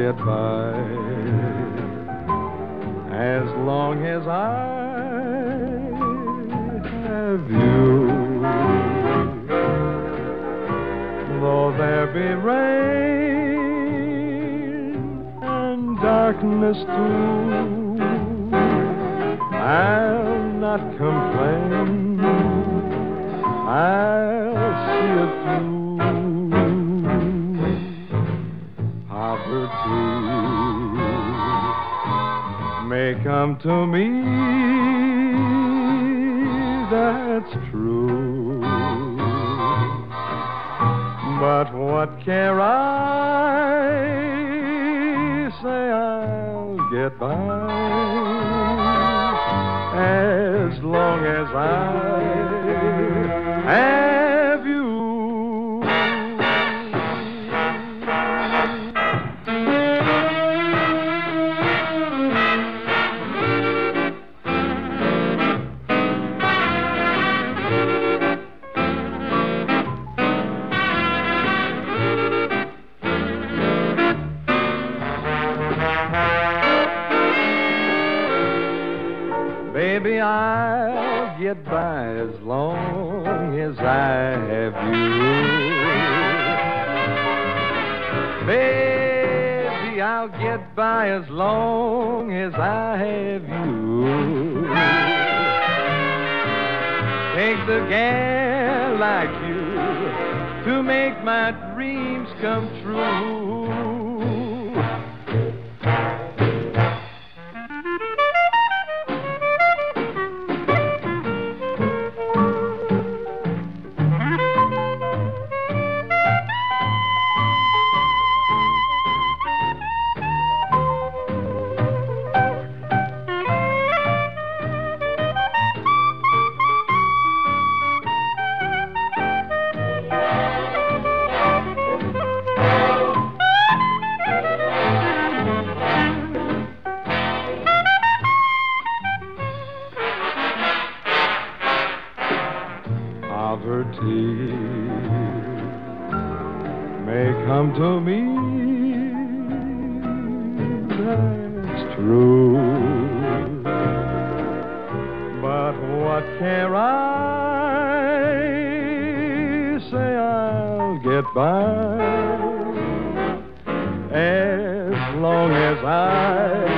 get by as long as I have you. Though there be rain and darkness too, I'll not complain. I'll see it through. Poverty may come to me, that's true. But what care I? Say I'll get by as long as I have you. Baby, I'll get by as long as I have you. Baby, I'll get by as long as I have you. Takes a gal like you to make my dreams come true. Poverty may come to me, that's true. But what care I? Say I'll get by as long as I